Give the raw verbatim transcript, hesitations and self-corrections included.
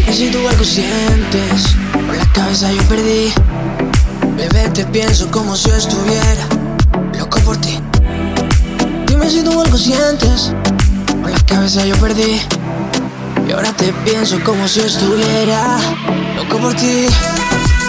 Si tú algo sientes, por la cabeza yo perdí. Bebé, te pienso como si estuviera loco por ti. Dime si tú algo sientes, por la cabeza yo perdí. Y ahora te pienso como si estuviera loco por ti.